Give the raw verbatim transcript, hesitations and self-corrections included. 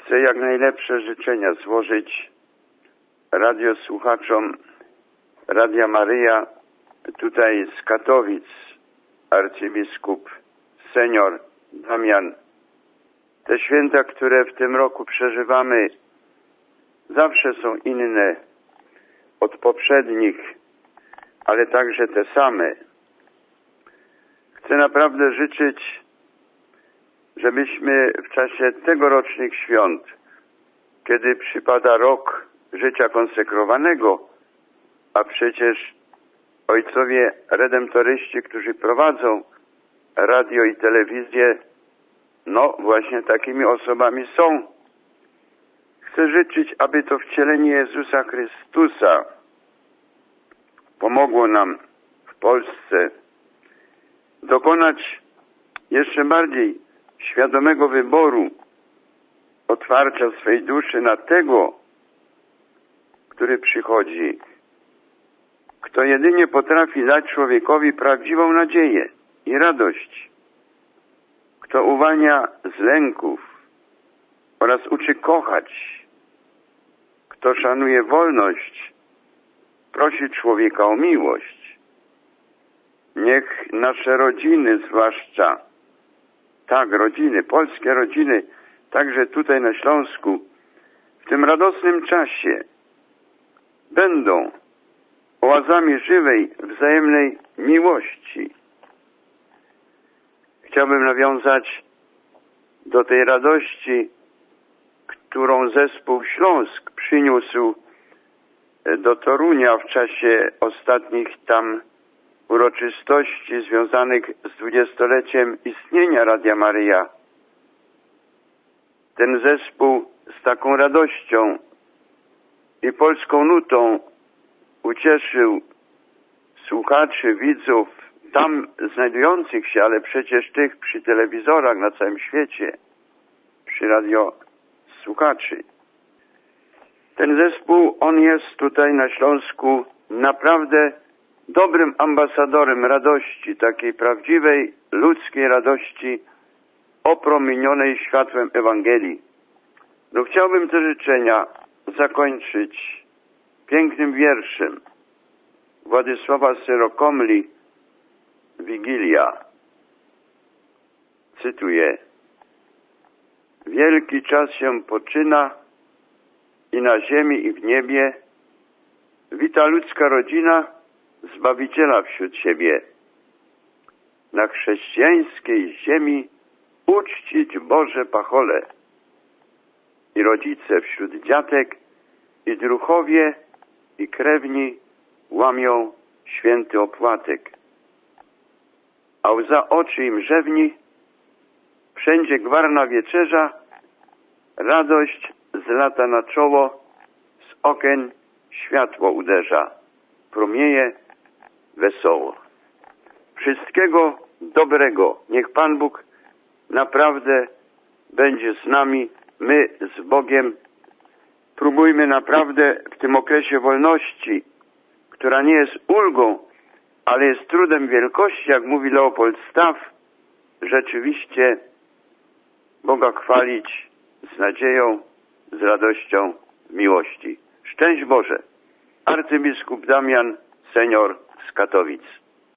Chcę jak najlepsze życzenia złożyć radiosłuchaczom Radia Maryja tutaj z Katowic, arcybiskup senior Damian. Te święta, które w tym roku przeżywamy, zawsze są inne od poprzednich, ale także te same. Chcę naprawdę życzyć, żebyśmy w czasie tegorocznych świąt, kiedy przypada rok życia konsekrowanego, a przecież ojcowie redemptoryści, którzy prowadzą radio i telewizję, no właśnie takimi osobami są. Chcę życzyć, aby to wcielenie Jezusa Chrystusa pomogło nam w Polsce dokonać jeszcze bardziej świadomego wyboru, otwarcia swej duszy na tego, który przychodzi, kto jedynie potrafi dać człowiekowi prawdziwą nadzieję i radość, kto uwalnia z lęków oraz uczy kochać, kto szanuje wolność, prosi człowieka o miłość. Niech nasze rodziny zwłaszcza, tak, rodziny, polskie rodziny, także tutaj na Śląsku, w tym radosnym czasie będą oazami żywej, wzajemnej miłości. Chciałbym nawiązać do tej radości, którą zespół Śląsk przyniósł do Torunia w czasie ostatnich tam uroczystości związanych z dwudziestoleciem istnienia Radia Maryja. Ten zespół z taką radością i polską nutą ucieszył słuchaczy, widzów tam znajdujących się, ale przecież tych przy telewizorach na całym świecie, przy radiosłuchaczy. Ten zespół, on jest tutaj na Śląsku naprawdę dobrym ambasadorem radości, takiej prawdziwej, ludzkiej radości opromienionej światłem Ewangelii. No chciałbym te życzenia zakończyć pięknym wierszem Władysława Syrokomli, Wigilia. Cytuję: wielki czas się poczyna i na ziemi i w niebie wita ludzka rodzina Zbawiciela wśród siebie. Na chrześcijańskiej ziemi uczcić Boże pachole i rodzice wśród dziatek i druhowie i krewni łamią święty opłatek. A łza oczy im rzewni, wszędzie gwarna wieczerza, radość z lata na czoło, z okien światło uderza, promieje wesoło. Wszystkiego dobrego. Niech Pan Bóg naprawdę będzie z nami, my z Bogiem. Próbujmy naprawdę w tym okresie wolności, która nie jest ulgą, ale jest trudem wielkości, jak mówi Leopold Staff, rzeczywiście Boga chwalić z nadzieją, z radością, w miłości. Szczęść Boże! Arcybiskup Damian, senior z Katowic.